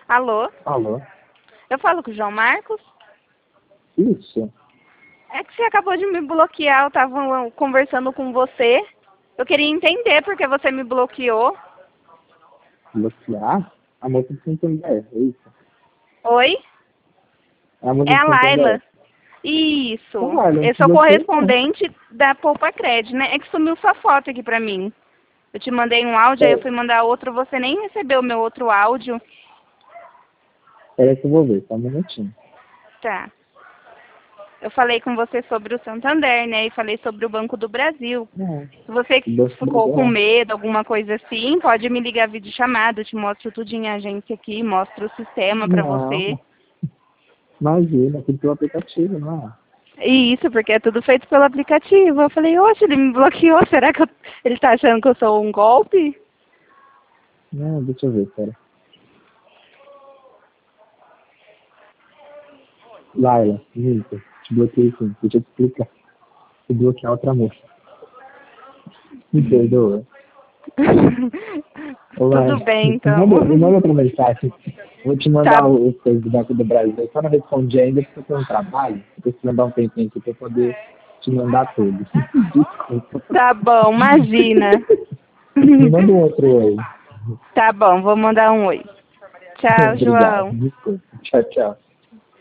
Alô? Alô? Eu falo com o João Marcos? Isso? É que você acabou de me bloquear, eu tava conversando com você. Eu queria entender porque você me bloqueou. Bloquear? A moça de Santander, é isso? Oi? É a moça É de a Laila. Santander. Isso. Laila, não Eu te sou bloqueei não. correspondente da Poupa Cred, né? É que sumiu sua foto aqui pra mim. Eu te mandei um áudio, aí eu fui mandar outro, você nem recebeu o meu outro áudio. Peraí que eu vou ver, só um minutinho. Tá. Eu falei com você sobre o Santander, né? E falei sobre o Banco do Brasil. Não, Se você o Banco do ficou Brasil com não. medo, alguma coisa assim, pode me ligar videochamada, eu te mostro tudo em agência aqui, mostro o sistema pra você. Não, imagina, tudo pelo aplicativo, não é? E isso, porque é tudo feito pelo aplicativo. Eu falei, oxe, ele me bloqueou, será que ele tá achando que eu sou um golpe? Não, deixa eu ver, pera. Laila, minto, te bloqueei sim, deixa eu te explicar. Te bloquear outra moça. Me perdoa. Ô, Tudo Laila, bem, então. me manda outra mensagem. Vou te Tá, mandar o coisa do Banco do Brasil. Eu só não respondi ainda porque eu tenho um trabalho. Eu preciso mandar um tempinho aqui para poder te mandar tudo. Desculpa. tá bom, imagina. Me manda um outro aí. Tá bom, vou mandar um oi. Tchau, Obrigado. João. Desculpa. Tchau, tchau.